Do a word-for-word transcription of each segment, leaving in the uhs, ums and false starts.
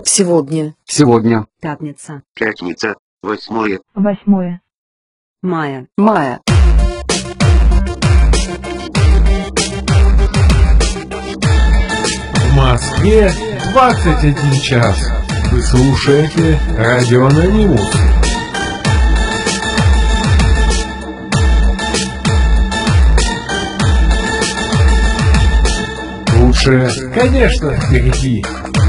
Сегодня. Сегодня. Пятница. Пятница, восьмое. Восьмое. Мая. Мая. В Москве двадцать один час. Вы слушаете Радио Анонимус. Лучшее, конечно, впереди.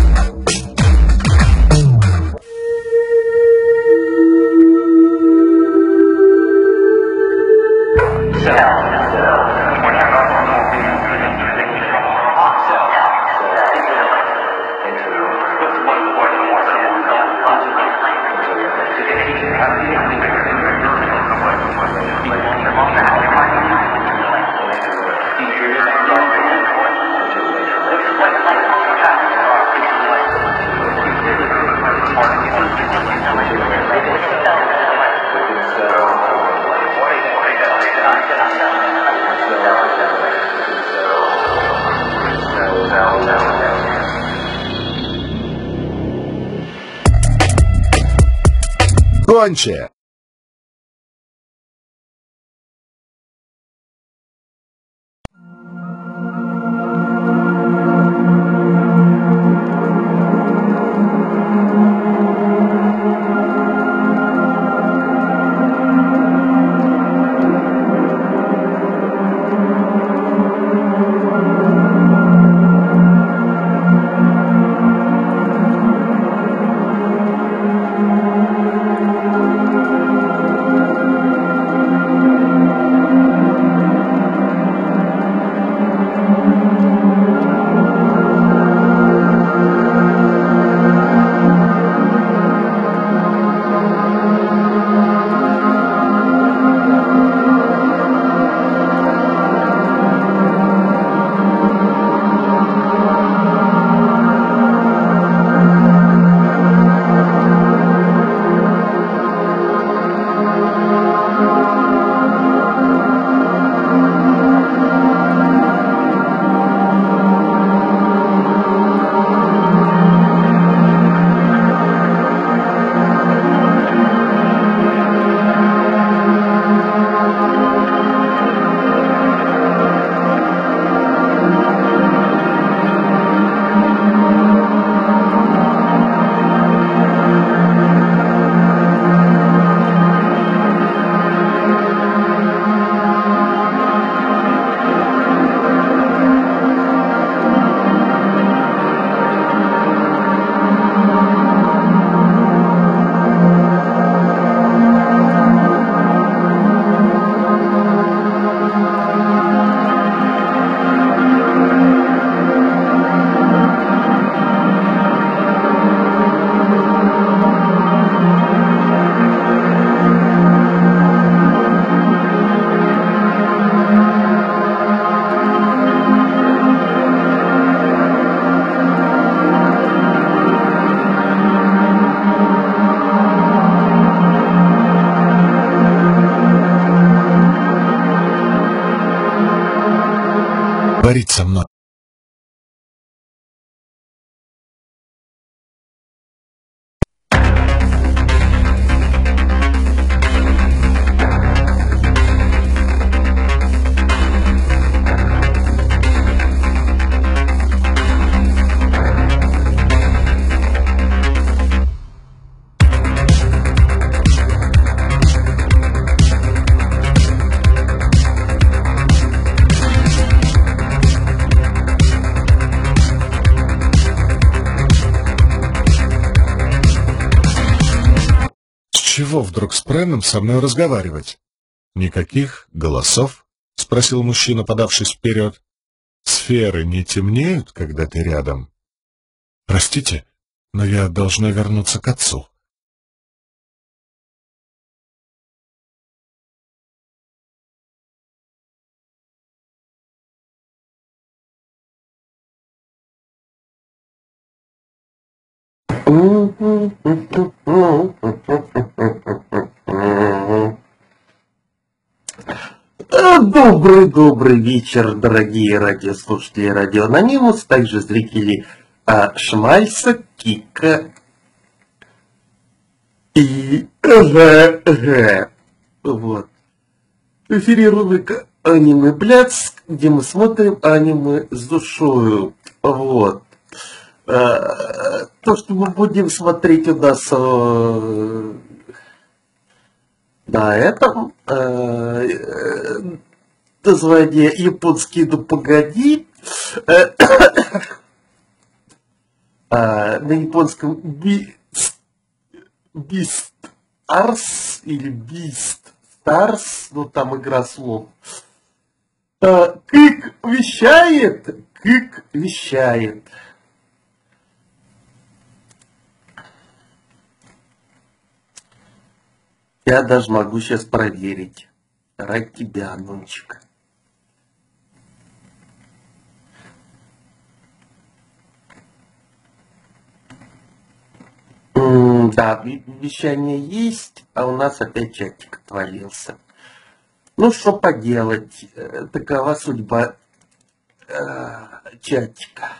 Гончая. Говорить со мной. Чего вдруг с Преном со мной разговаривать? Никаких голосов? — спросил мужчина, подавшись вперед. Сферы не темнеют, когда ты рядом? Простите, но я должна вернуться к отцу. Добрый-добрый вечер, дорогие радиослушатели Радио Анонимус, также зрители а, Шмальса, Кика и Г. Г. Вот. В эфире рубрика «Аниме Блядс», где мы смотрим аниме с душою. Вот. А, то, что мы будем смотреть у нас э, на этом э, название японский, ну погоди. Э, а, на японском би, Beast Ars или Beast Stars, ну там игра слов. А, Кик вещает, Кик вещает. Я даже могу сейчас проверить. Ради тебя, Нончик. М, Да, вещание есть, а у нас опять чатик отвалился. Ну, что поделать, э, такова судьба э, чатика.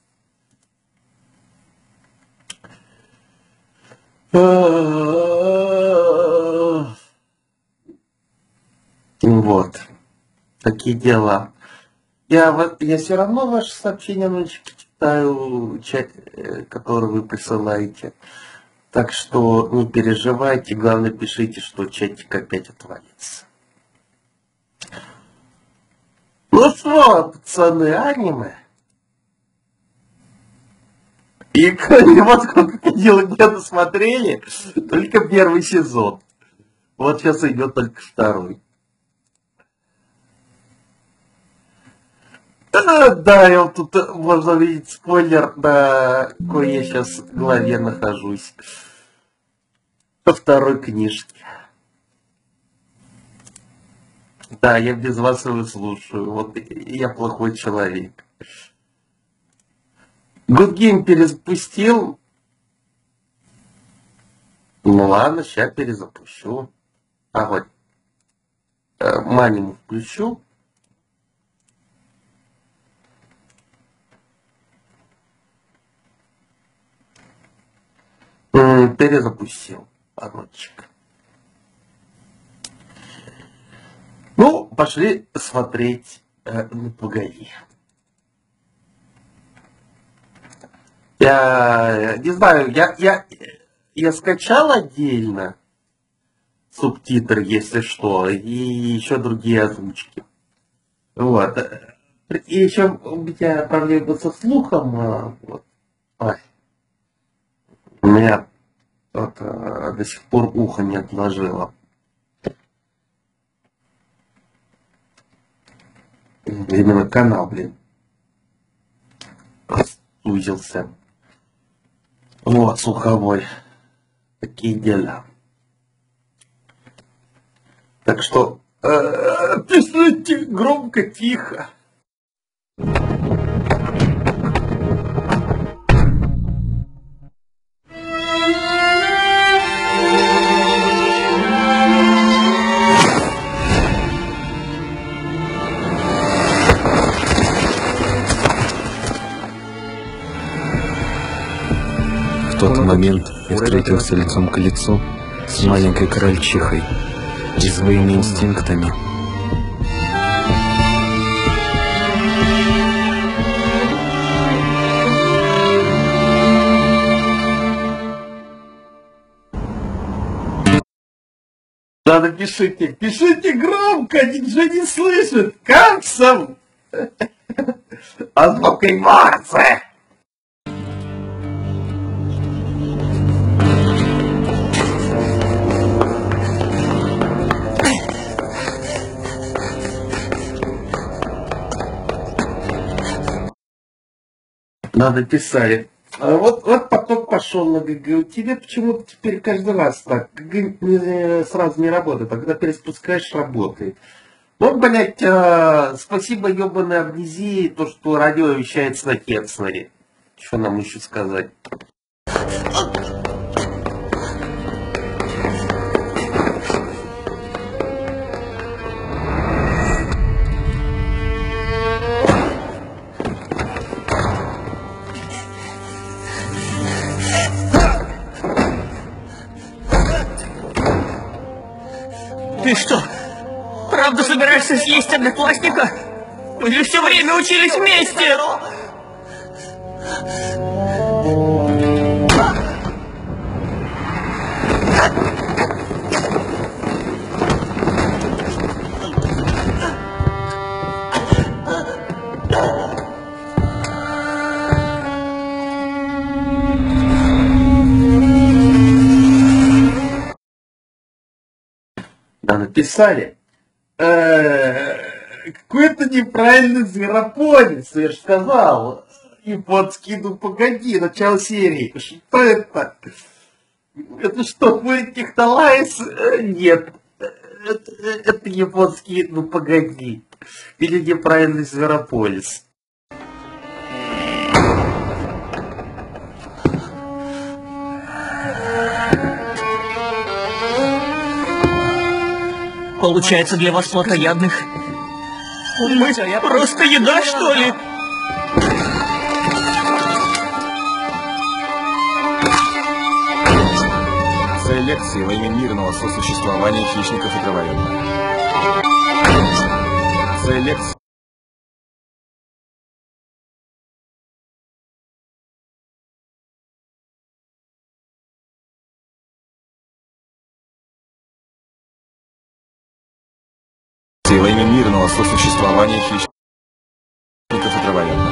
Вот, такие дела. Я, вот- я все равно ваши сообщения, Нончик, читаю, чат, э, которые вы присылаете. Так что не переживайте, главное пишите, что чатик опять отвалится. Ну что, пацаны, аниме? И вот сколько дела где досмотрели, только первый сезон. Вот сейчас идет только второй. А, Да, и вот тут э, можно видеть спойлер, на какой я сейчас главе нахожусь. Во второй книжке. Да, я без вас его слушаю. Вот я плохой человек. Good Game перезапустил. Ну ладно, сейчас перезапущу. А вот э, маниму включу. М, Перезапустил. Одночек. Ну, пошли смотреть э, ну погоди. Я не знаю, я, я, я скачал отдельно субтитры, если что, и еще другие озвучки. Вот. И еще у меня проблемы со слухом. а, Вот. Ой, у меня вот, а, до сих пор ухо не отложило. Именно канал, блин, сузился. Вот, слуховой. Такие дела. Так что э, пишите громко, тихо. В тот момент я встретился лицом к лицу с маленькой крольчихой и своими инстинктами. Надо пишите, пишите громко, никто не слышит. Как сам? Азбукой Марса. Надо писали. А вот, вот поток пошел на ГГ. Тебе почему-то теперь каждый раз так. ГГ не- сразу не работает, а когда переспускаешь, работает. Ну, блядь, а, спасибо ебаной амнезии, то, что радио вещается на Кецнере. Что нам еще сказать? Ты что, правда собираешься съесть одноклассника? Мы же все время учились вместе! Да, написали. Э-э, какой-то неправильный зверополис, я же сказал. Японский, ну погоди, начало серии. Что это? Это что, будет Технолайз? Нет. Это, это японский, ну погоди. Или неправильный зверополис. Получается, для вас плотоядных мы просто еда, что ли? Цель лекции во имя мирного сосуществования хищников и травоядных. Цель лекции. Во имя мирного сосуществования хищников и травоядных.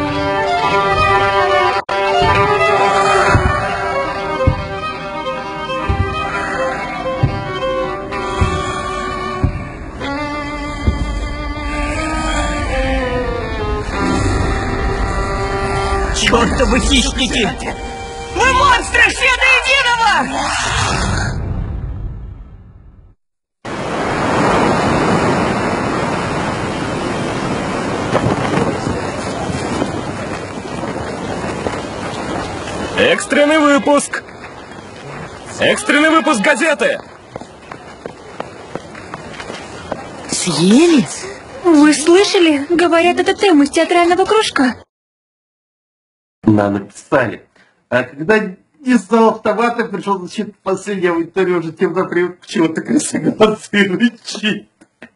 Чёртовы хищники! Вы монстры, все до единого! Экстренный выпуск! Экстренный выпуск газеты! Съели? Вы слышали? Говорят, это Тэм из театрального кружка. Да, написали. А когда не стал автомата, пришел защита последней аудитории, уже темно привык к чего-то красиваться и рычит.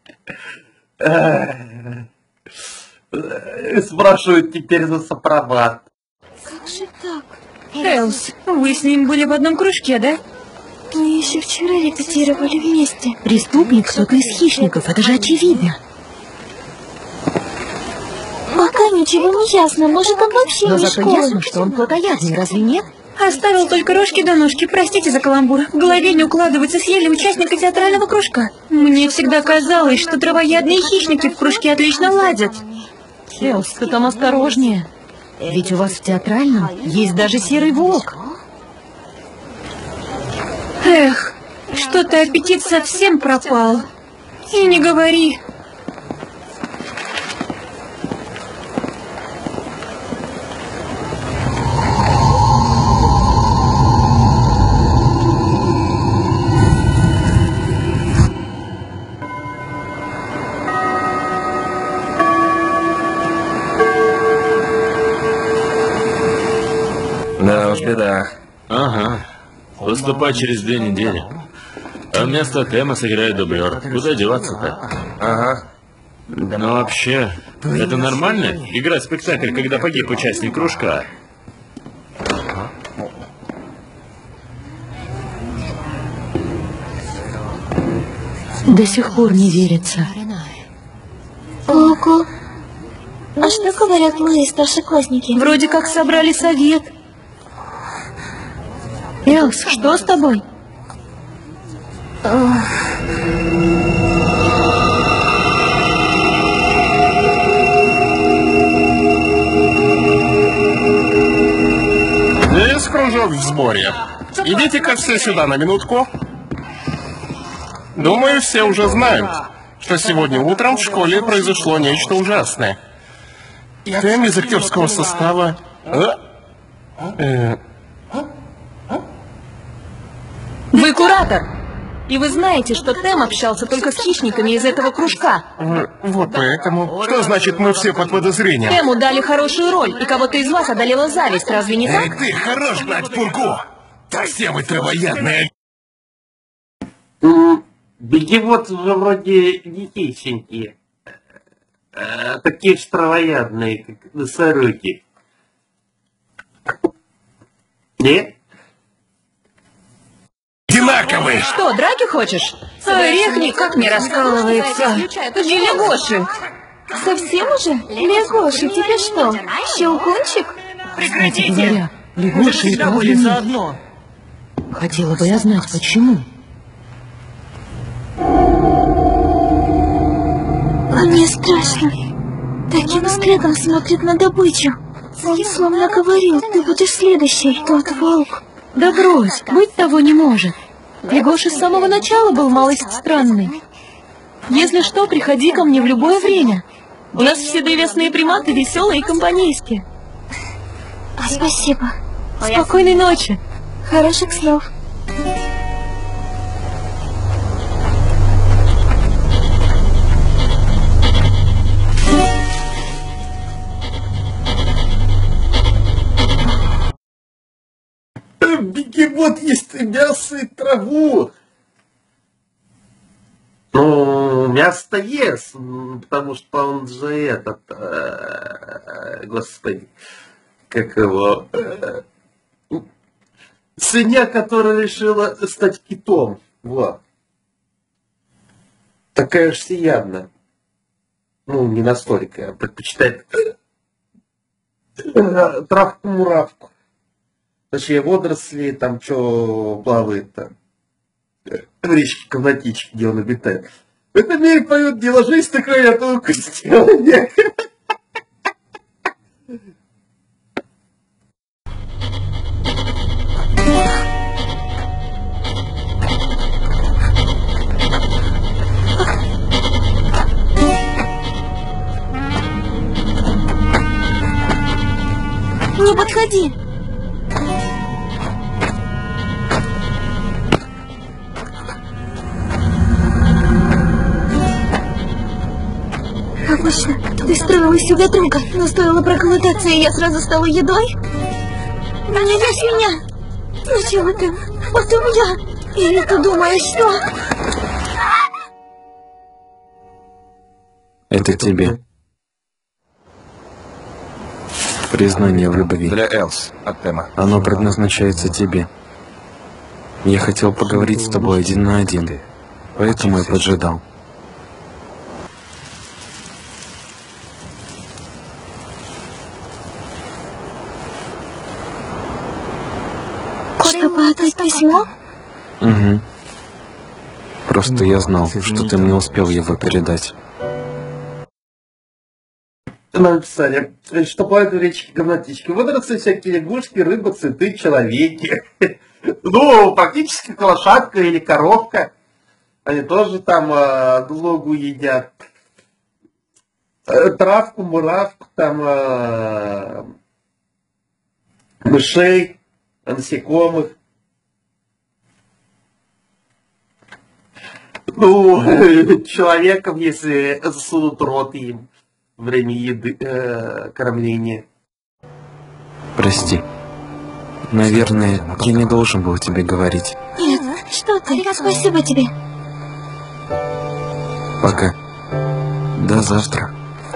Спрашивают теперь за сопромат. Как же так? Элс, вы с ним были в одном кружке, да? Мы еще вчера репетировали вместе. Преступник кто-то из хищников, это же очевидно. Пока ничего не ясно, может, он вообще Но не зато школьник. ясно, что он плотоядный, разве нет? Оставил только рожки до ножки, простите за каламбур. В голове не укладывается, съели участника театрального кружка. Мне всегда казалось, что травоядные хищники в кружке отлично ладят. Элс, ты там осторожнее. Ведь у вас в театральном есть даже серый волк. Эх, что-то аппетит совсем пропал. И не говори. Да уж, беда. Ага. Поступай через две недели. А вместо Тэма сыграет дублер. Куда деваться-то? Ага. Ну вообще, это нормально? Играть спектакль, когда погиб участник кружка? До сих пор не верится. Ого. А что говорят мои старшеклассники? Вроде как собрали совет. Элс, что с тобой? Есть кружок в сборе. Идите-ка все сюда на минутку. Думаю, все уже знают, что сегодня утром в школе произошло нечто ужасное. Тэм из актерского состава... Э, Вы куратор. И вы знаете, что Тэм общался только с хищниками из этого кружка. э, вот поэтому. Что значит, мы все под подозрением? Тэму дали хорошую роль, и кого-то из вас одолела зависть, разве не Эй, так? ты, хорош гнать пургу! Так все вы травоядные. Бегемот же вроде не хищники. А, такие ж травоядные, как носороги. Нет? Одинаковые! Что, драки хочешь? Орех никак не раскалывается. Где лягоши? Совсем уже? Лягоши, тебе что, щелкунчик? Кстати говоря, лягуши и всегда правда были нет. заодно. Хотела бы я знать, почему. Мне страшно. Таким взглядом смотрит на добычу. Он словно говорил, ты будешь следующий, тот волк. Да брось, быть того не может. Лягоша с самого начала был малость странный. Если что, приходи ко мне в любое время. У нас все древесные приматы веселые и компанейские. Спасибо. Спокойной ночи. Хороших снов. Бегемот ест и мясо, и траву. Ну, мясо ест, потому что он же этот, э, господи, как его, э, свинья, которая решила стать китом. Вот. Такая уж всеядная. Ну, не настолько, предпочитает э, травку-муравку. Точнее, водоросли, там что плавает там. В речке Комнатички, где он обитает. В этом мире поют не ложись на край, а то сделай. Не подходи. Обычно ты строила из себя друга, но стоило проголодаться, и я сразу стала едой? Не весь меня! Сначала ты, потом я. Или ты думаешь, что... Это тебе. Признание в любви. Для Элс от Тема. Оно предназначается тебе. Я хотел поговорить с тобой один на один, поэтому я поджидал. Чтобы отдать письмо? Угу. Просто я знал, что ты мне успел его передать. Написали, что плавают в речке Комнатички. Водоросли, всякие лягушки, рыбы, цветы, человеки. Ну, практически лошадка или коровка. Они тоже там э, логу едят. Э, травку, муравку, там э, мышей, насекомых. Ну, человеком, если засунут рот им. Время еды, э, кормления. Прости. Наверное, я не должен был тебе говорить. Нет, что ты? Спасибо тебе. Пока. До завтра.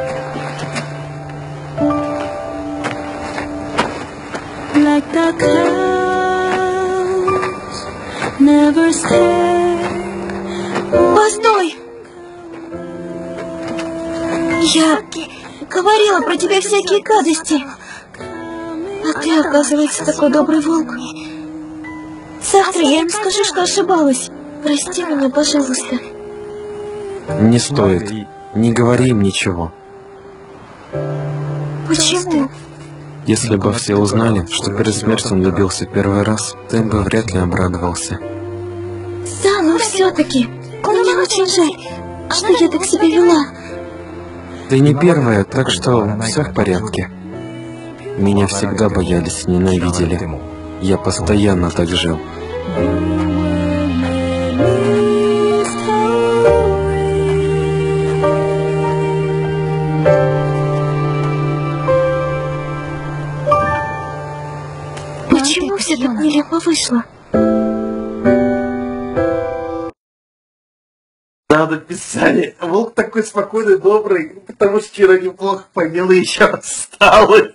Постой! Я говорила про тебя всякие гадости. А ты, оказывается, такой добрый волк. Завтра я им скажу, что ошибалась. Прости меня, пожалуйста. Не стоит. Не говори им ничего. Почему? Если бы все узнали, что перед смертью он влюбился первый раз, ты бы вряд ли обрадовался. Да, но все-таки. Мне очень жаль, что я так себя вела. Ты не первая, так что все в порядке. Меня всегда боялись и ненавидели. Я постоянно так жил. Почему все так нелепо вышло? нам написали. Волк такой спокойный, добрый, потому что вчера неплохо поел и еще осталось.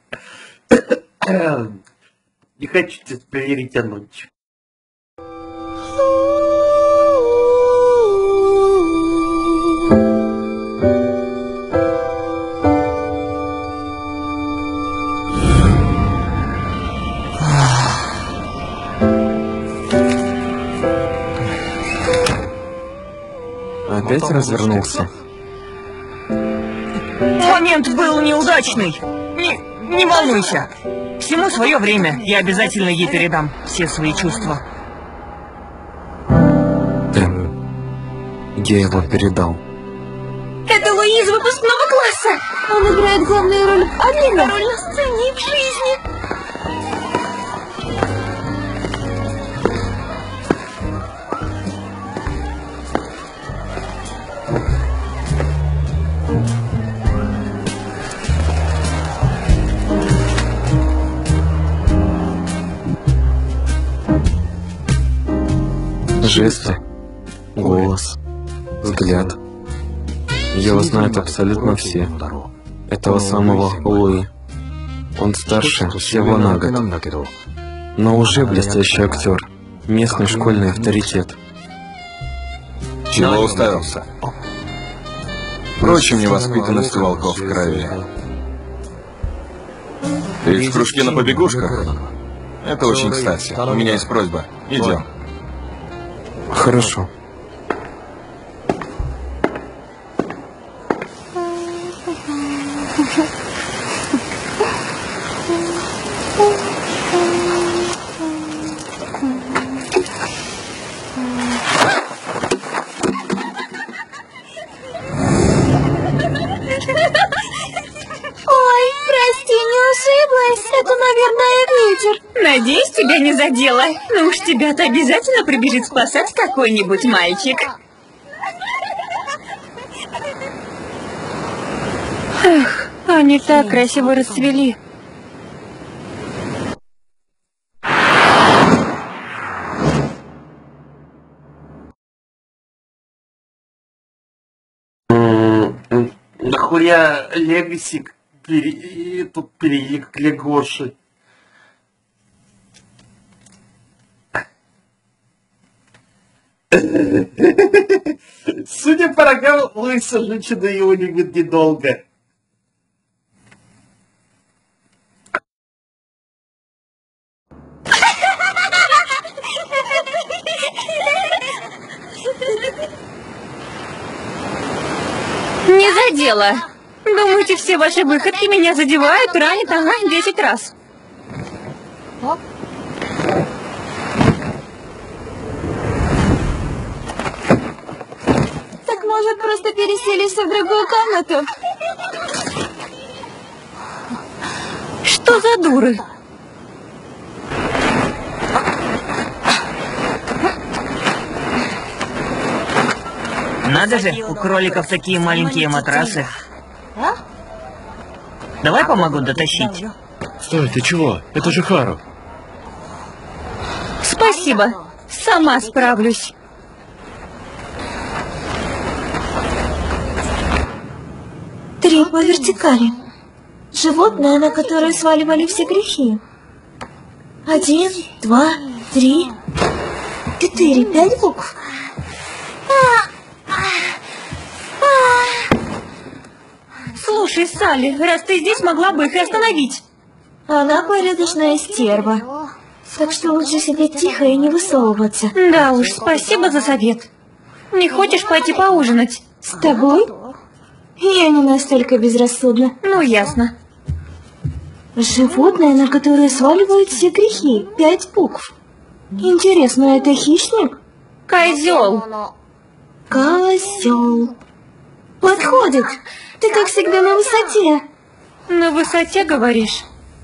Не хочу тебя перетянуть. Опять развернулся. Момент был неудачный. Не, не волнуйся. Всему свое время. Я обязательно ей передам все свои чувства. Тэм, я его передал. Это Луи из выпускного класса. Он играет главную роль в аниме. Роль на сцене и в жизни. Жесты, голос, взгляд. Его знают абсолютно все. Этого самого Луи. Он старше всего на год. Но уже блестящий актер. Местный школьный авторитет. Чего уставился? Впрочем, невоспитанность у волков в крови. Ты в кружке на побегушках? Это очень кстати. У меня есть просьба. Идем. Хорошо. Ой, прости, не ошиблась. Это, наверное, ветер. Надеюсь, тебя не задело. Ну уж тебя-то обязательно прибежит спасать какой-нибудь мальчик. Эх, они так красиво расцвели. Нахуя Легаси пере... тут перевели к Легоши. Судя по рогам, лысая женщина его любит недолго. Не задела. Думаете, все ваши выходки меня задевают, ранят, ага, десять раз. Так может просто переселиться в другую комнату? Что за дуры? Надо же, у кроликов такие маленькие матрасы. Давай помогу дотащить. Стой, ты чего? Это же Хару. Спасибо. Сама справлюсь. Три по вертикали. Животное, на которое сваливали все грехи. Один, два, три, четыре, пять букв. Слушай, Салли, раз ты здесь, могла бы их и остановить. Она порядочная стерва. Так что лучше сидеть тихо и не высовываться. Да уж, спасибо за совет. Не хочешь пойти поужинать? С тобой? Я не настолько безрассудна. Ну, ясно. Животное, на которое сваливают все грехи. Пять букв. Интересно, это хищник? Козел. Козел. Подходит. Ты, как всегда, на высоте. На высоте, говоришь?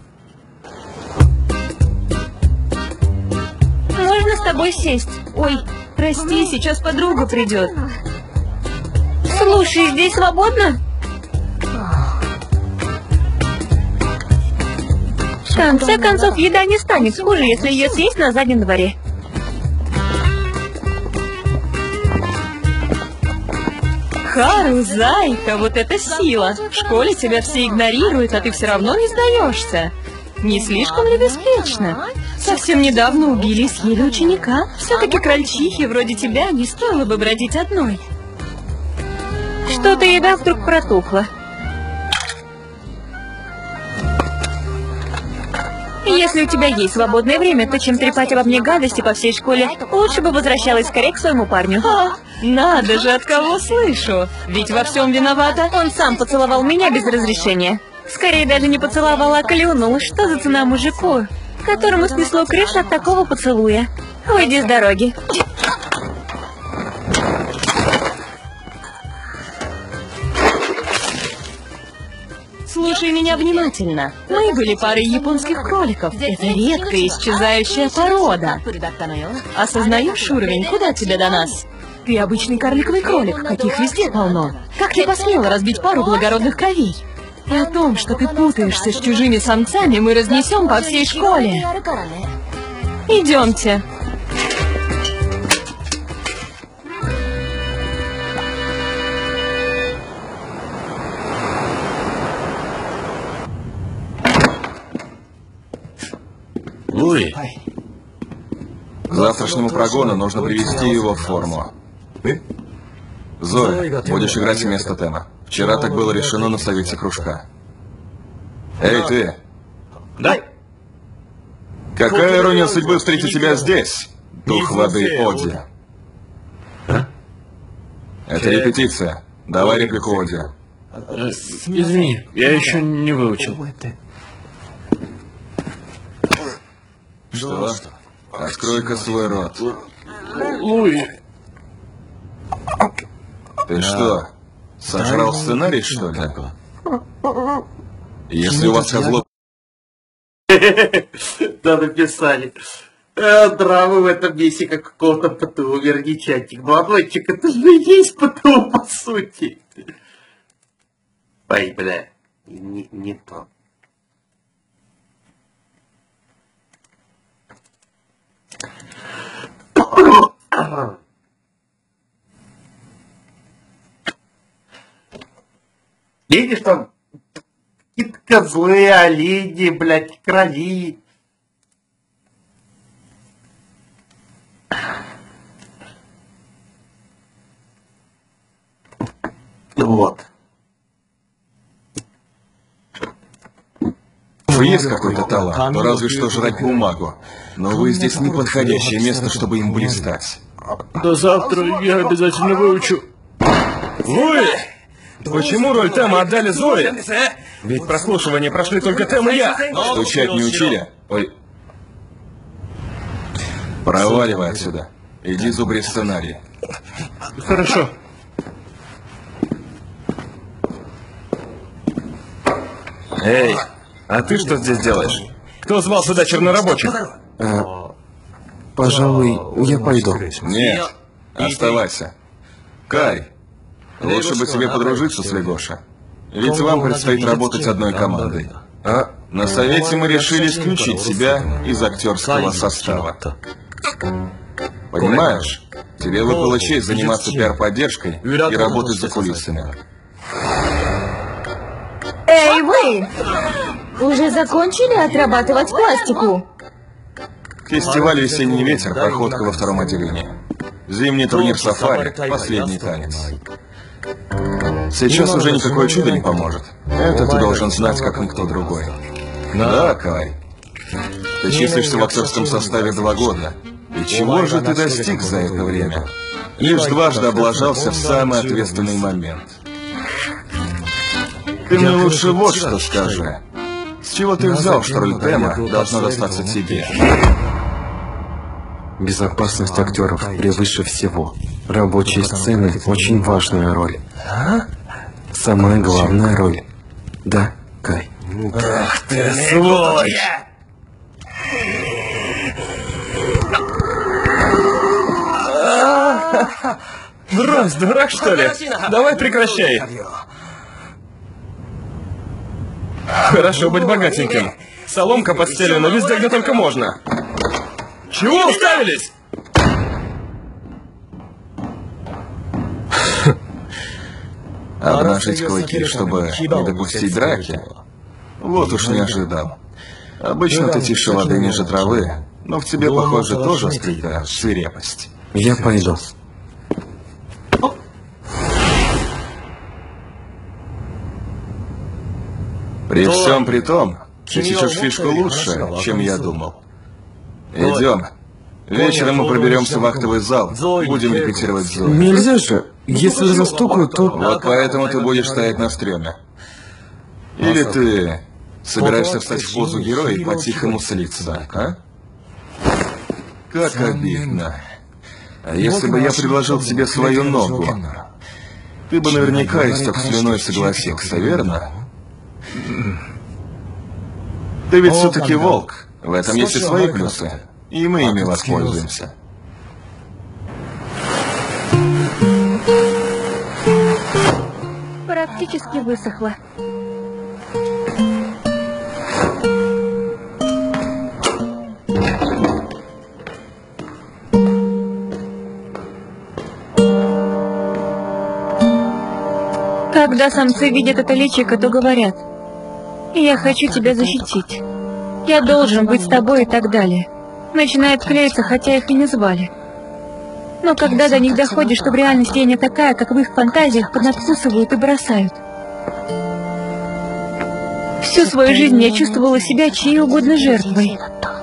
Можно с тобой сесть? Ой, прости, сейчас подруга придет. Слушай, здесь свободно? В конце концов, еда не станет хуже, если ее съесть на заднем дворе. Хару, зайка, вот это сила. В школе тебя все игнорируют, а ты все равно не сдаешься. Не слишком ли беспечно? Совсем недавно убили и съели ученика. Все-таки крольчихе вроде тебя не стоило бы бродить одной. Что-то еда вдруг протухла. Если у тебя есть свободное время, то чем трепать обо мне гадости по всей школе, лучше бы возвращалась скорее к своему парню. А, надо же, от кого слышу. Ведь во всем виновата. Он сам поцеловал меня без разрешения. Скорее даже не поцеловал, а клюнул. Что за цена мужику, которому снесло крышу от такого поцелуя? Уйди с дороги. Слушай меня внимательно. Мы были парой японских кроликов. Это редкая исчезающая порода. Осознаешь уровень? Куда тебе до нас? Ты обычный карликовый кролик, каких везде полно. Как ты посмела разбить пару благородных кровей? И о том, что ты путаешься с чужими самцами, мы разнесем по всей школе. Идемте. Луи. К завтрашнему прогону нужно привести его в форму. Зоя, будешь играть вместо Тема. Вчера так было решено на совете кружка. Эй, ты! Да? Какая ирония судьбы встретить тебя здесь, дух воды Оди? А? Это репетиция. Давай реплику Оди. Извини, я еще не выучил. Что? Открой-ка свой рот. Луи. Ты что, сожрал сценарий, что ли? Если у вас козлов... Да, написали. Э, драмы в этом месте как какого-то ПТУ, верничатик. Молодочек, это же и есть ПТУ, по сути. Ой, бля, не, не то. Видишь, там какие-то козлы, олени, блядь, крови. Вот. Есть какой-то талант, но разве что жрать бумагу. Но вы здесь неподходящее место, чтобы им блистать. До завтра я обязательно выучу. Луи! Почему роль Тема отдали Зое? Ведь прослушивания прошли только Тем и я. Стучать не учили? Ой. Проваливай отсюда. Иди зубри сценарий. Хорошо. Эй, а ты что здесь делаешь? Кто звал сюда чернорабочих? А, пожалуй, я пойду. Нет, оставайся. Кай, лучше бы тебе подружиться с Легоша. Ведь вам предстоит работать одной командой. А на совете мы решили исключить тебя из актерского состава. Понимаешь? Тебе выпала честь заниматься пиар-поддержкой и работать за кулисами. Эй, вы! Уже закончили отрабатывать пластику? Фестиваль «Весенний ветер», проходка во втором отделении. Зимний турнир «Сафари», последний танец. Сейчас уже никакое чудо не поможет. Это ты должен знать, как никто другой. Да, Кай. Ты числишься в актерском составе два года. И чего же ты достиг за это время? Лишь дважды облажался в самый ответственный момент. Ты мне лучше вот что скажи. С чего ты взял, что роль Тема должна достаться тебе? Безопасность актеров превыше всего. Рабочие сцены – очень важная роль. Самая главная роль. Да, Кай? Ах ты, сволочь! Брось, дурак, что ли? Давай прекращай. Хорошо быть богатеньким. Соломка под стелю, но везде, где только можно. Чего уставились? Обнажить клыки, чтобы не допустить драки? Вот уж не ожидал. Обычно ты тише воды ниже травы, но в тебе, похоже, тоже скрыта свирепость. Я пойду. При всем при том, ты течешь фишку лучше, чем я думал. Идем. Вечером мы проберемся в вахтовый зал. Будем репетировать Зою. Нельзя же. Если застукают, то... Вот поэтому ты будешь стоять на стреме. Или ты собираешься встать в позу героя и по-тихому слиться, а? Как обидно. А если бы я предложил тебе свою ногу, ты бы наверняка истек слюной согласился, верно? Ты ведь все-таки волк. В этом есть и свои плюсы. И мы ими воспользуемся. Практически высохла. Когда самцы видят это личико, то говорят: «Я хочу тебя защитить. Я должен быть с тобой» и так далее. Начинают клеиться, хотя их и не звали. Но когда до них доходит, что в реальности я не такая, как в их фантазиях, поднадкусывают и бросают. Всю свою жизнь я чувствовала себя чьей угодно жертвой.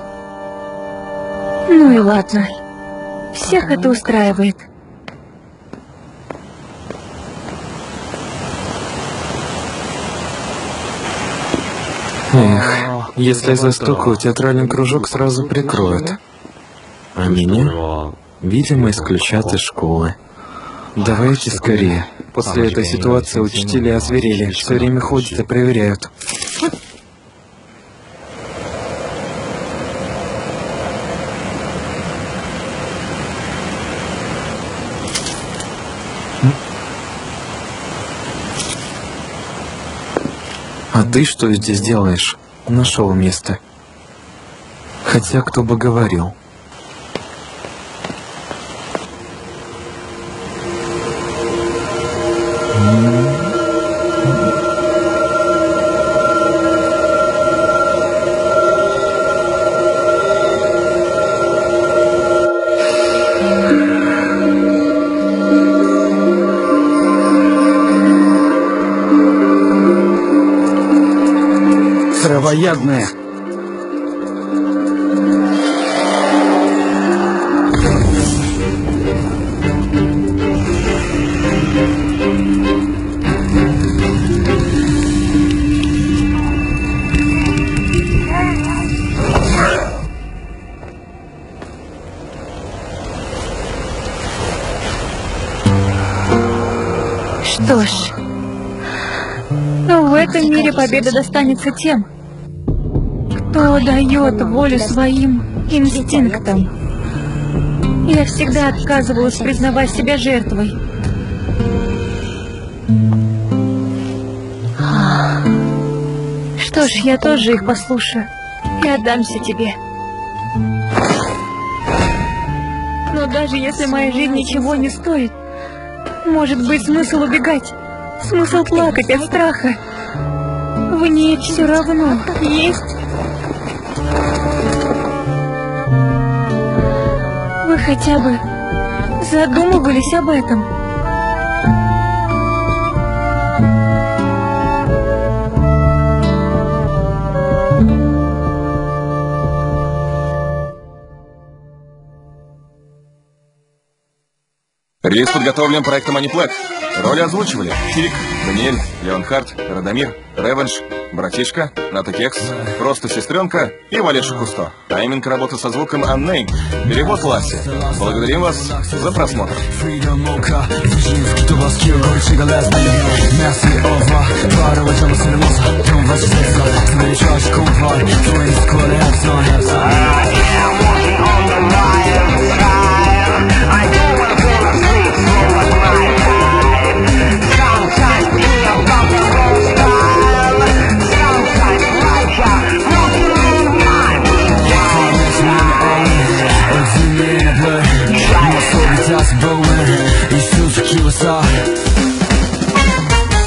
Ну и ладно. Всех это устраивает. Эх, если застукаю, театральный кружок сразу прикроют. А меня, видимо, исключат из школы. Давайте скорее. После этой ситуации учителя озверели, все время ходят и проверяют. А ты что здесь делаешь? Нашел место. Хотя кто бы говорил. Травоядная. Что ж, в этом мире победа достанется тем, кто дает волю своим инстинктам. Я всегда отказывалась признавать себя жертвой. Что ж, я тоже их послушаю и отдамся тебе. Но даже если моя жизнь ничего не стоит, может быть, смысл убегать, смысл плакать от страха. В ней все равно есть. Вы хотя бы задумывались об этом? Рейс подготовлен проектом Аниплек. Роли озвучивали Кирик, Даниэль, Леонхард, Радомир, Ревенш, Братишка, Ната Кекс, Просто Сестренка и Валеша Кусто. Тайминг работы со звуком Unnamed. Перевод Ласи. Благодарим вас за просмотр. Isuzu Kiyosaki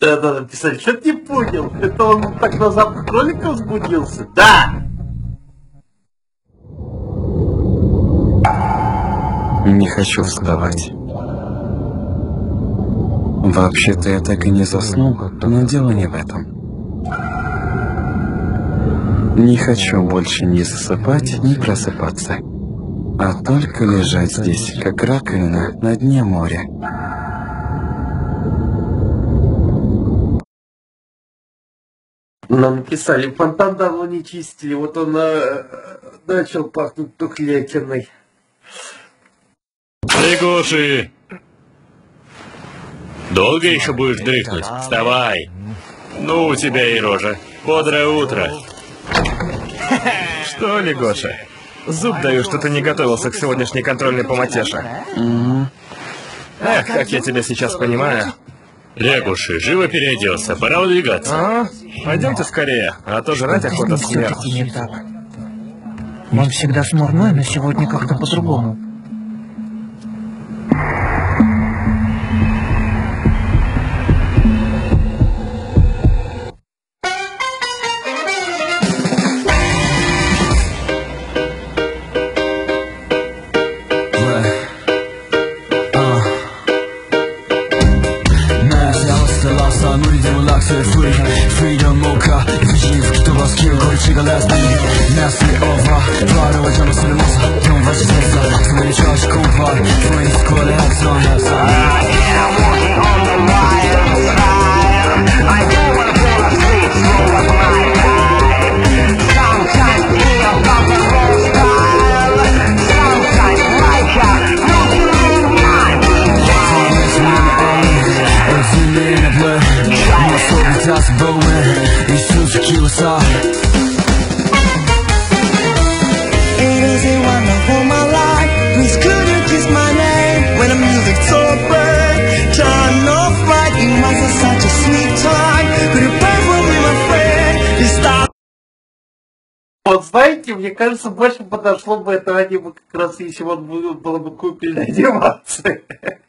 надо написать. Что ты не понял? Это он так на запах кролика возбудился? Да! Не хочу вставать. Вообще-то я так и не заснул, но дело не в этом. Не хочу больше ни засыпать, ни просыпаться, а только лежать здесь, как раковина на дне моря. Нам написали, фонтан давно не чистили, вот он э, начал пахнуть тухлятиной. Лягуши! Долго еще будешь дрыхнуть? Вставай! Ну, у тебя и рожа. Бодрое утро. Что, Лягоша? Зуб даю, что ты не готовился к сегодняшней контрольной по матеше. Эх, как я тебя сейчас понимаю. Лягуши, живо переоделся, пора выдвигаться. А? Пойдемте скорее, а то жрать охота смерть. Все-таки не так. Он всегда смурной, но сегодня как-то по-другому. Вот знаете, мне кажется, больше подошло бы это аниме как раз, если он был, было бы купленной анимацией.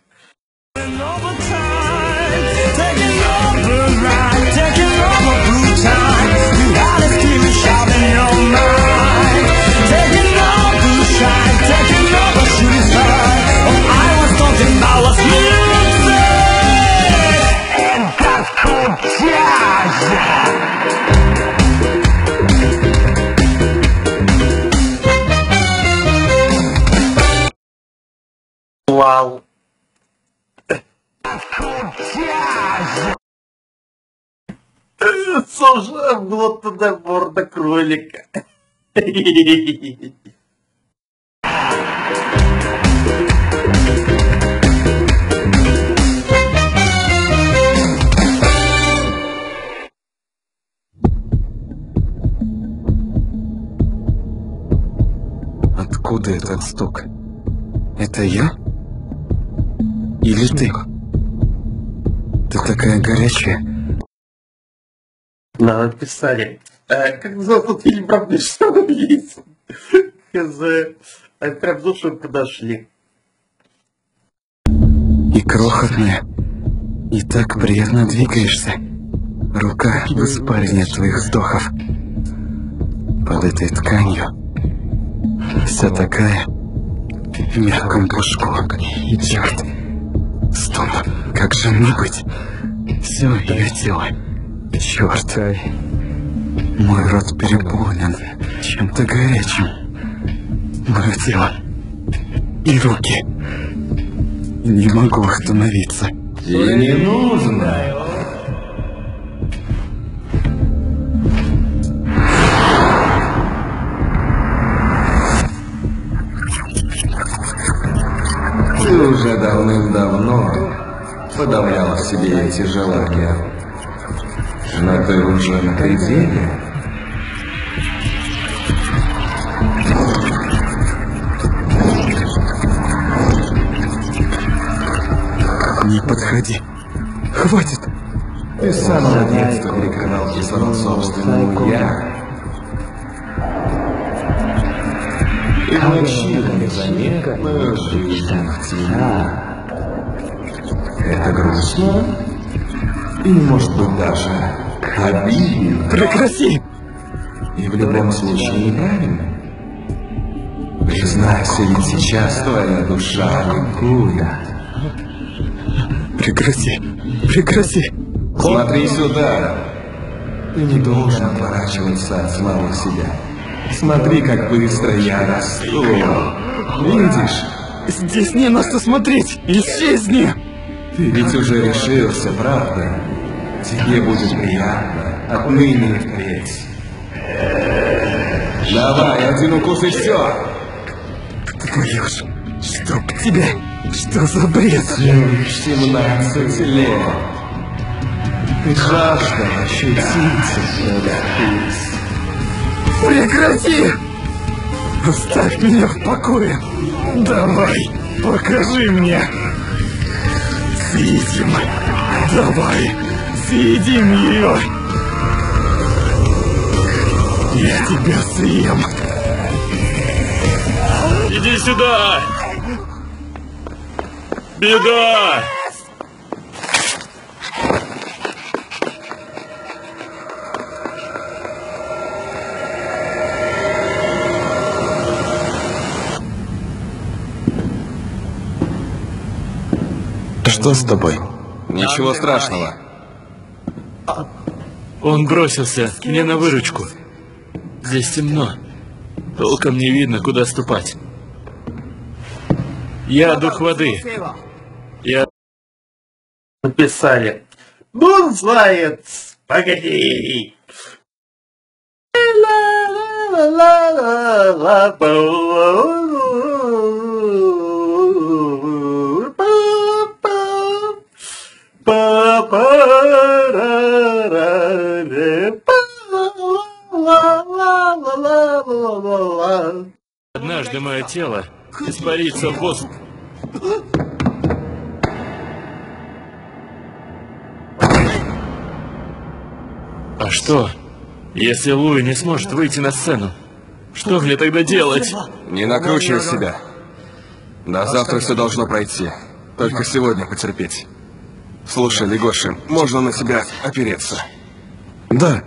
Вау. Слушай, вот туда морда кролика. Откуда этот стук? Это я? Или ты? Ты такая горячая. Нам написали. Э, как называется фильм про Брюсова Уиллиса? Хз. Они прям в душу подошли. И крохотная. И так приятно двигаешься. Рука в испарине от твоих вздохов. Под этой тканью. Вся такая в мягком пушку. И черт. Стоп, как же мне быть? Все ее тело. Черт. Мой рот переполнен чем-то горячим. Мое тело. И руки. Не могу остановиться. Тебе не нужно. Ты уже давным-давно подавлял в себе эти желания. Но ты уже на пределе. Не подходи. Хватит. Ты с самого детства перекрывал кислород собственному «я». И вночи незаметно жизнь в тени. Это грустно? И, может быть, даже обидно. Прекрати! И в любом случае неправильно. Признайся, ведь сейчас твоя душа ликует. Прекрати! Прекрати! Смотри сюда. Ты не должен отворачиваться от самого себя. Смотри, как быстро я расту. Видишь? Здесь не на что смотреть! Исчезни! Ты ведь уже решился, правда? Тебе будет приятно отныне и впредь. Давай, один укус и все. Твою ж, чтоб тебя! Что за бред? семнадцать лет. Ты жаждал ощутить этот вкус. Прекрати! Оставь меня в покое! Давай, покажи мне! Съедим! Давай, съедим ее! Я тебя съем! Иди сюда! Беда! Что с тобой? Ничего страшного. Он бросился мне на выручку. Здесь темно. Толком не видно, куда ступать. Я дух воды. Я... Написали. Ну, знает. Погоди. Однажды мое тело испарится в воздух. А что, если Луи не сможет выйти на сцену? Что мне тогда делать? Не накручивай себя. До завтра все должно пройти. Только сегодня потерпеть. Слушай, Легоши, можно на тебя опереться? Да.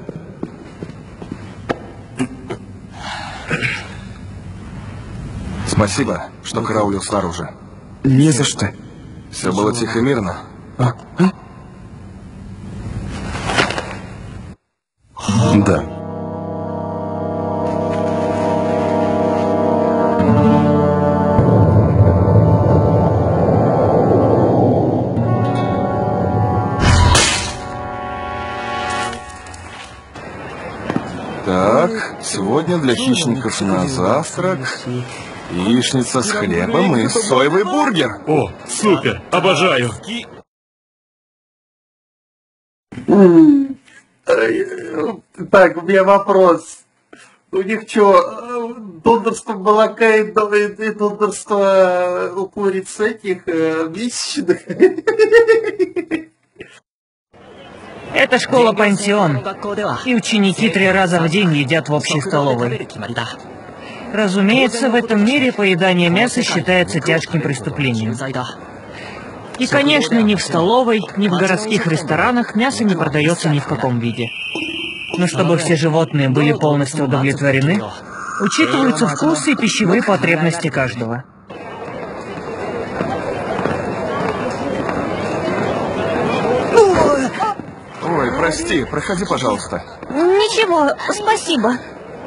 Спасибо, что караулил снаружи. Не за что. Все было тихо и мирно? А? А? Да. Так, сегодня для хищников на завтрак яичница с хлебом и соевый бургер. О, супер, обожаю. Так, у меня вопрос. У них что, донорство молока и донорство у куриц этих месячных? Это школа-пансион, и ученики три раза в день едят в общей столовой. Разумеется, в этом мире поедание мяса считается тяжким преступлением. И, конечно, ни в столовой, ни в городских ресторанах мясо не продается ни в каком виде. Но чтобы все животные были полностью удовлетворены, учитываются вкусы и пищевые потребности каждого. Ой, прости, проходи, пожалуйста. Ничего, спасибо.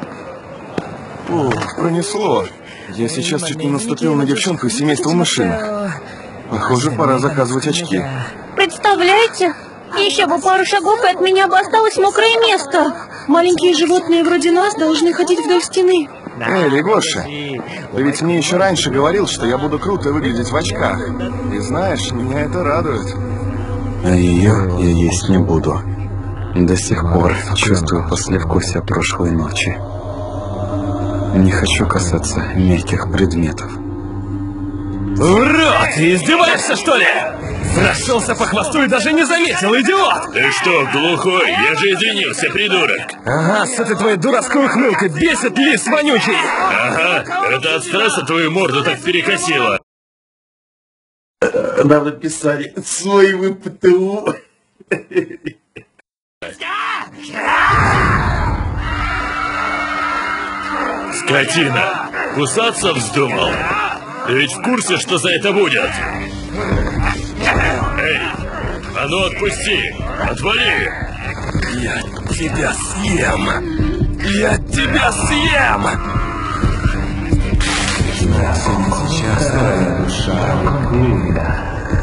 Ух, пронесло. Я сейчас чуть не наступил на девчонку из семейства машинок. Похоже, пора заказывать очки. Представляете? Еще бы пару шагов, и от меня бы осталось мокрое место. Маленькие животные вроде нас должны ходить вдоль стены. Эй, Легоша, ты ведь мне еще раньше говорил, что я буду круто выглядеть в очках. И знаешь, меня это радует. А ее я есть не буду. До сих пор чувствую послевкусие прошлой ночи. Не хочу касаться мягких предметов. Урод! Ты издеваешься, что ли? Прошелся по хвосту и даже не заметил, идиот! Ты что, глухой? Я же извинился, придурок. Ага, с этой твоей дурацкой ухмылкой бесит лис вонючий! Ага, это от стресса твою морду так перекосило. Нам написали свой ВПТУ. Скотина! Кусаться вздумал? Ты ведь в курсе, что за это будет? Эй! А ну отпусти! Отвали! Я тебя съем! Я тебя съем! Сейчас твоя душа.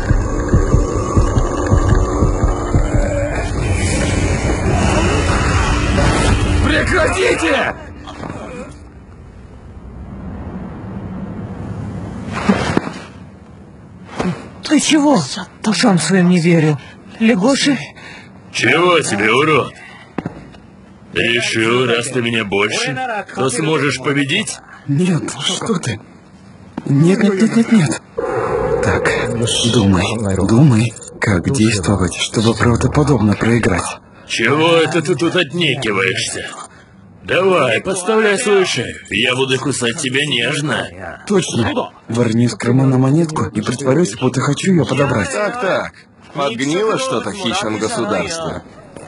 Прекратите! Ты чего? Ушам своим не верю. Лягоши? Чего тебе, урод? Решил, раз ты меня больше, то сможешь победить? Нет, что ты? Нет, нет, нет, нет, нет. Так, думай, думай, как действовать, чтобы правдоподобно проиграть. Чего это ты тут отнекиваешься? Давай, подставляй свою шею, я буду кусать тебя нежно. Точно. Верни из кармана монетку и притворюсь, будто хочу ее подобрать. Так, так. Подгнило что-то в хищном государстве.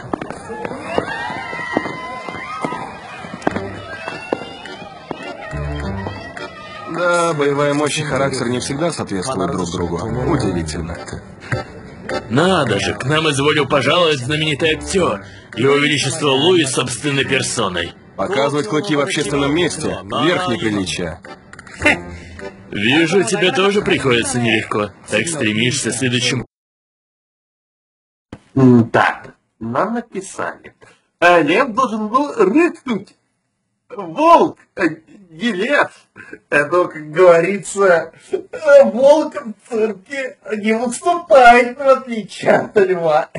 Да, боевая мощь и характер не всегда соответствуют друг другу. Удивительно. Надо же, к нам изволил пожаловать знаменитый актер. Его Величество Луис собственной персоной. Показывать клыки в общественном месте – верх неприличия. Вижу, тебе тоже приходится нелегко. Так стремишься следующим... Так, нам написали. А лев должен был рыкнуть. Волк, не лев. Это, как говорится, волк в цирке не выступает, в отличие от льва.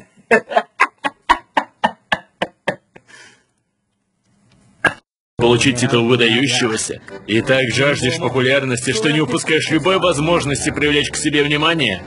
Получить титул выдающегося, и так жаждешь популярности, что не упускаешь любой возможности привлечь к себе внимание.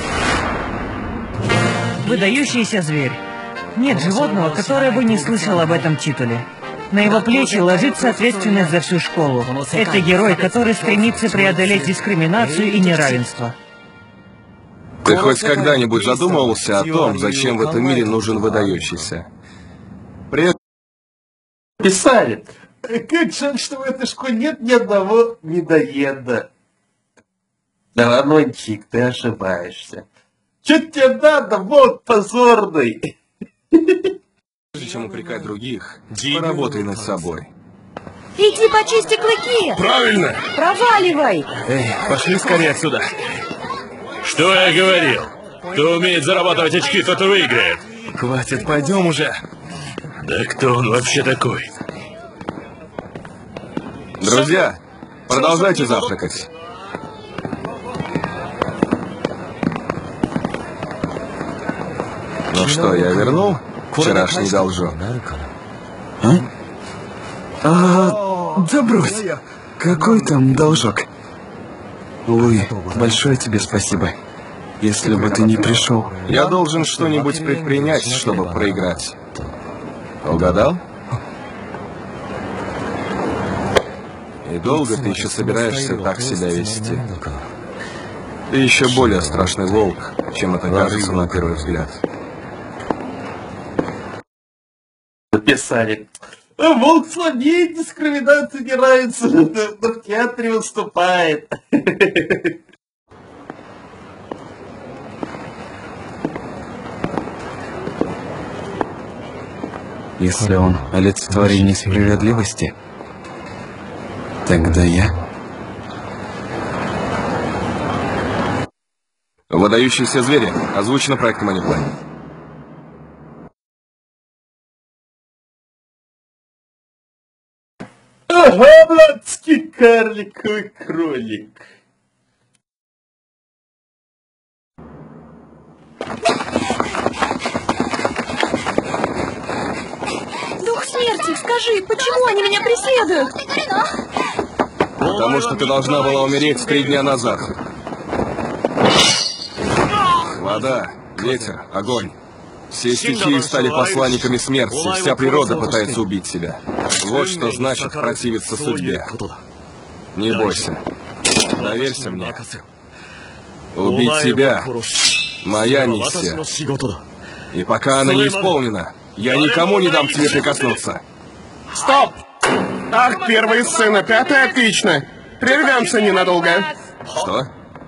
Выдающийся зверь. Нет животного, которое бы не слышал об этом титуле. На его плечи ложится ответственность за всю школу. Это герой, который стремится преодолеть дискриминацию и неравенство. Ты хоть когда-нибудь задумывался о том, зачем в этом мире нужен выдающийся? При... Писали. Как жаль, что в этой школе нет ни одного недоеда. Да, Анончик, ты ошибаешься. Че тебе надо, волк позорный? Прежде чем упрекать других, поработай над собой. Иди почисти клыки! Правильно! Проваливай! Эй, пошли скорее отсюда. Что я говорил? Кто умеет зарабатывать очки, тот и выиграет. Хватит, пойдем уже. Да кто он вообще такой? Друзья, продолжайте завтракать. Ну что, я вернул вчерашний должок? А? А, да брось. Какой там должок? Луи, большое тебе спасибо. Если бы ты не пришел... Я должен что-нибудь предпринять, чтобы проиграть. Угадал? И долго ты еще собираешься так себя вести? Ты еще более страшный волк, чем это кажется на первый взгляд. Написали. Волк слабее, дискриминация не нравится, но в театре выступает. Если он олицетворение справедливости, тогда я... Выдающиеся звери. Озвучено проектом Аниплей. Ага, адский карликовый кролик. Дух смерти, скажи, почему они меня преследуют? Потому что ты должна была умереть три дня назад. Вода, ветер, огонь. Все стихии стали посланниками смерти. Вся природа пытается убить себя. Вот что значит противиться судьбе. Не бойся. Доверься мне. Убить тебя — моя миссия. И пока она не исполнена, я никому не дам к тебе прикоснуться. Стоп! Ах, первая сцена, пятая, отлично. Прервемся ненадолго. Что?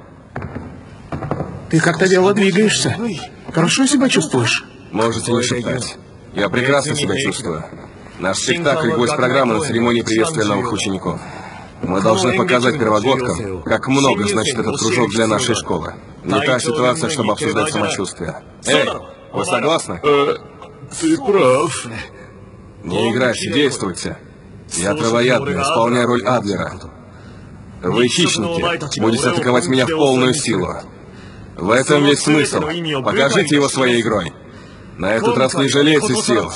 Ты как-то вяло двигаешься. Хорошо себя чувствуешь? Можете не шептать. Я прекрасно себя чувствую. Наш спектакль — гость программы на церемонии приветствия новых учеников. Мы должны показать первогодкам, как много значит этот кружок для нашей школы. Не та ситуация, чтобы обсуждать самочувствие. Эй, вы согласны? Ты прав. Не играйте, действуйте. Я травоядный, исполняю роль Адлера. Вы хищники, будете атаковать меня в полную силу. В этом весь смысл. Покажите его своей игрой. На этот раз не жалейте сил.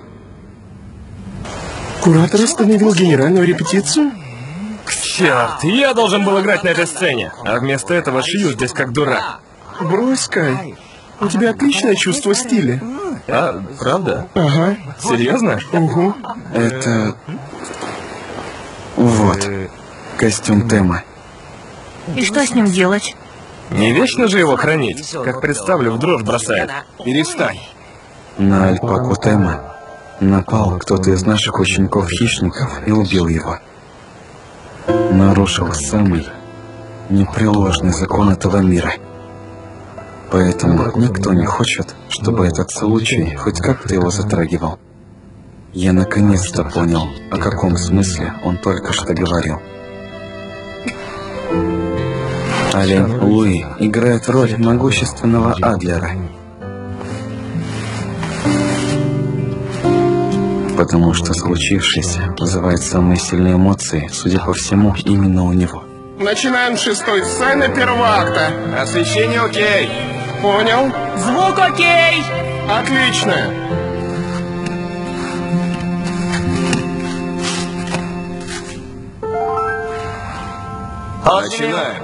Куратор остановил генеральную репетицию? Черт, я должен был играть на этой сцене, а вместо этого шью здесь как дурак. Брось, Кай. У тебя отличное чувство стиля. А, правда? Ага. Серьезно? Угу. Это... Вот. Костюм Тема. И что с ним делать? Не вечно же его хранить. Как представлю, в дрожь бросает. Перестань. На альпаку Тема напал кто-то из наших учеников-хищников и убил его. Нарушил самый непреложный закон этого мира. Поэтому никто не хочет, чтобы этот случай хоть как-то его затрагивал. Я наконец-то понял, о каком смысле он только что говорил. Олень Луи играет роль могущественного Адлера. Потому что случившееся вызывает самые сильные эмоции, судя по всему, именно у него. Начинаем с шестой сцены первого акта. Освещение окей. Понял? Звук окей! Отлично. Начинаем.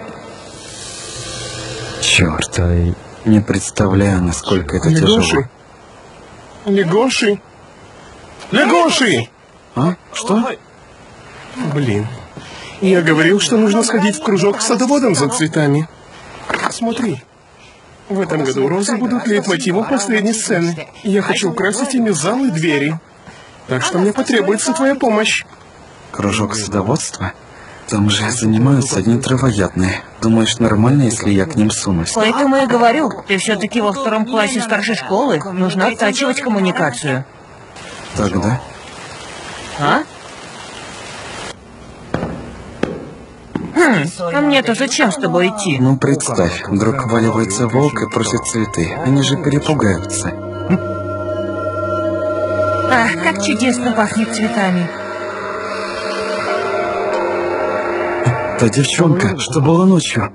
Черт, не представляю, насколько это Легоши. тяжело. Легоши. Легоши! А? Что? Блин. Я говорил, что нужно сходить в кружок к садоводам за цветами. Смотри. В этом году розы будут лейтмотивом последней сцены. Я хочу украсить ими зал и двери. Так что мне потребуется твоя помощь. Кружок садоводства? Там же занимаются одни травоядные. Думаешь, нормально, если я к ним сунусь? Поэтому я говорю, ты все-таки во втором классе старшей школы. Нужно оттачивать коммуникацию. Тогда? А? Хм, а мне-то зачем с тобой идти? Ну, представь, вдруг вваливается волк и просит цветы. Они же перепугаются. Ах, как чудесно пахнет цветами. Та девчонка, что была ночью.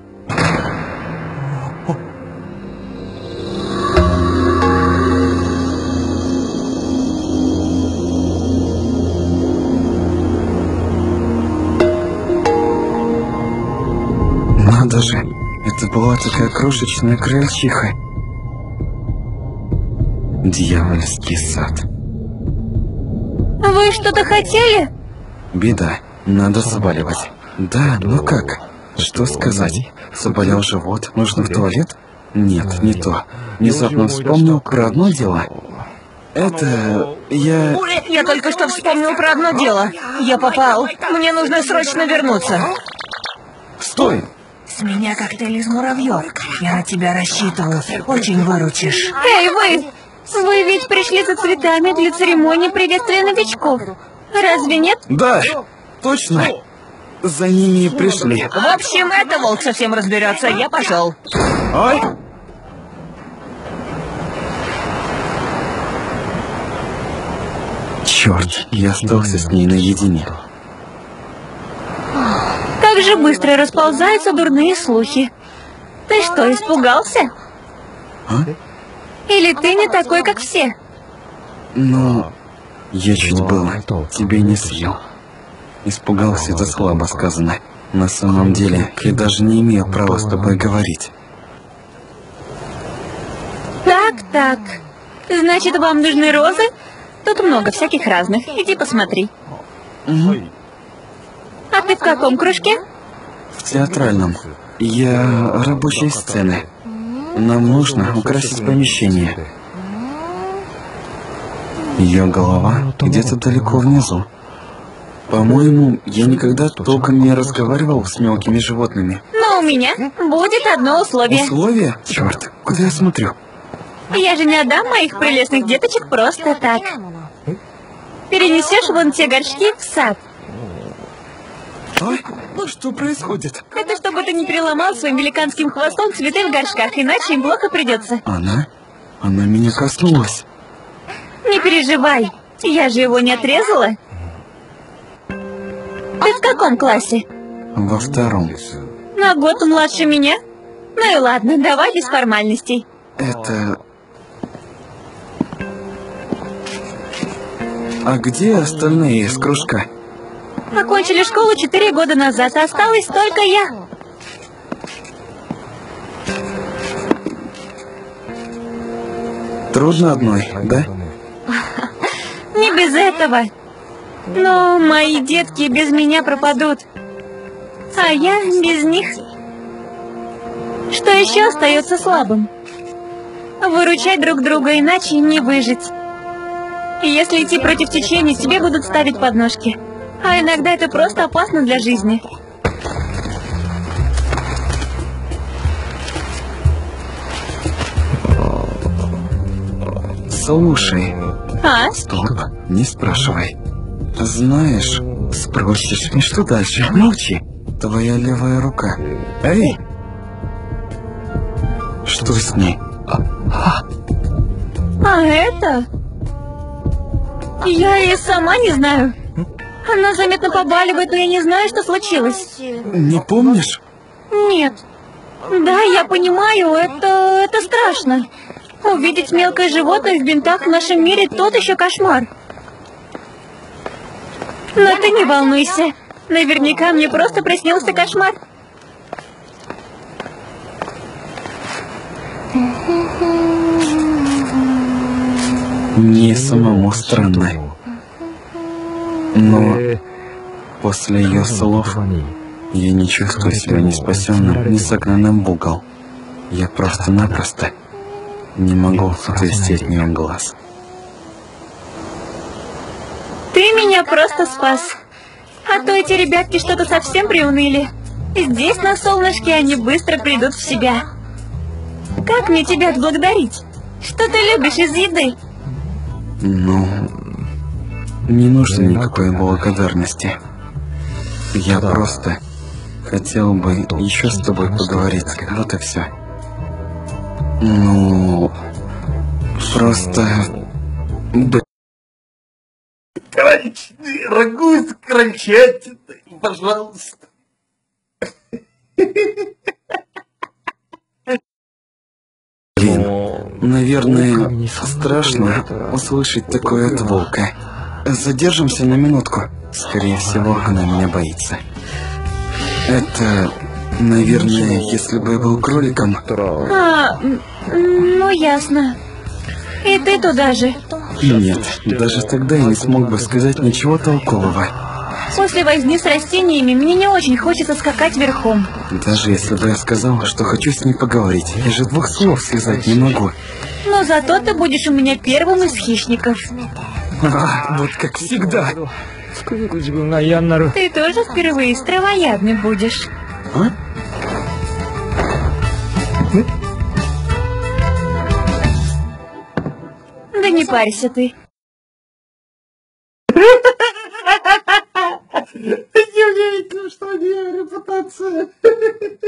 Надо же, это была такая крошечная крольчиха. Дьявольский сад. Вы что-то хотели? Беда, надо сваливать. Да, ну как? Что сказать? Заболел живот, нужно в туалет? Нет, не то. Внезапно вспомнил про одно дело. Это... я... Я только что вспомнил про одно дело. Я попал. Мне нужно срочно вернуться. Стой! С меня коктейль из муравьев. Я на тебя рассчитываю. Очень выручишь. Эй, вы! Вы ведь пришли за цветами для церемонии приветствия новичков. Разве нет? Да, точно. За ними и пришли. В общем, это волк совсем разберется. Я пошел. Ой! Черт, я остался с ней наедине. Как же быстро расползаются дурные слухи. Ты что, испугался? А? Или ты не такой, как все? Ну, я чуть было тебя не съел. Испугался, это слабо сказано. На самом деле, я даже не имею права с тобой говорить. Так, так. Значит, вам нужны розы? Тут много всяких разных. Иди посмотри. Угу. А ты в каком кружке? В театральном. Я рабочей сцены. Нам нужно украсить помещение. Ее голова где-то далеко внизу. По-моему, я никогда толком не разговаривал с мелкими животными. Но у меня будет одно условие. Условие? Черт, куда я смотрю? Я же не отдам моих прелестных деточек просто так. Перенесешь вон те горшки в сад. Ой, ну что происходит? Это чтобы ты не переломал своим великанским хвостом цветы в горшках, иначе им плохо придется. Она? Она меня коснулась. Не переживай, я же его не отрезала. Ты в каком классе? Во втором. На год младше меня? Ну и ладно, давай без формальностей. Это... А где остальные из кружка? Окончили школу четыре года назад, осталась только я. Трудно одной, да? Не без этого. Но мои детки без меня пропадут. А я без них. Что еще остается слабым? Выручать друг друга, иначе не выжить. И если идти против течения, тебе будут ставить подножки. А иногда это просто опасно для жизни. Слушай. А? Стоп, не спрашивай. Знаешь, спросишь, и что дальше? Молчи. Твоя левая рука. Эй! Что с ней? А это? Я и сама не знаю. Она заметно побаливает, но я не знаю, что случилось. Не помнишь? Нет. Да, я понимаю, это... это страшно. Увидеть мелкое животное в бинтах в нашем мире тот еще кошмар. Но ты не волнуйся. Наверняка мне просто приснился кошмар. Мне самому странно. Но после ее слов я не чувствую себя ни спасенным, ни согнанным в угол. Я просто-напросто не могу отвести от нее глаз. Ты меня просто спас. А то эти ребятки что-то совсем приуныли. Здесь, на солнышке, они быстро придут в себя. Как мне тебя отблагодарить? Что ты любишь из еды? Ну, не нужно никакой благодарности. Я просто хотел бы еще с тобой поговорить. Вот и все. Ну, просто... Рагу с крольчатиной, пожалуйста. Блин, наверное, страшно услышать такое от волка. Задержимся на минутку. Скорее всего, она меня боится. Это, наверное, если бы я был кроликом. А, ну ясно. И ты туда же. Нет, даже тогда я не смог бы сказать ничего толкового. После возни с растениями мне не очень хочется скакать верхом. Даже если бы я сказал, что хочу с ней поговорить, я же двух слов связать не могу. Но зато ты будешь у меня первым из хищников. А, вот как всегда. Ты тоже впервые с травоядным будешь. А? Да не парься ты. Неудивительно, что у нее репутация.